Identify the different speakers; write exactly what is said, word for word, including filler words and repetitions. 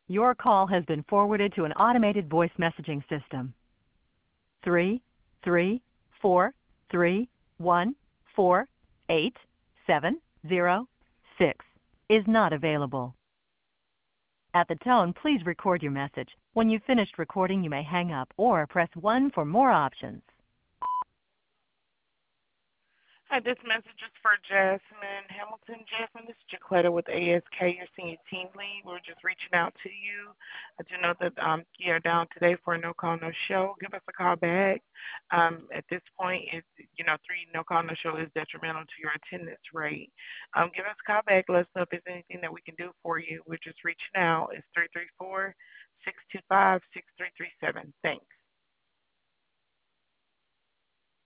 Speaker 1: Your call has been forwarded to an automated voice messaging system. Three, three, four, three, one, four, eight, seven, zero, six is not available. At the tone, please record your message. When you've finished recording, you may hang up or press one for more options.
Speaker 2: Hi, this message is for Jasmine Hamilton. Jasmine, this is Jaquetta with A S K, your senior team lead. We're just reaching out to you. I do know that um, you're down today for a no call, no show. Give us a call back. Um, at this point, it's, you know, three no call, no show is detrimental to your attendance rate. Um, give us a call back. Let us know if there's anything that we can do for you. We're just reaching out. It's three three four, six two five, six three three seven. Thanks.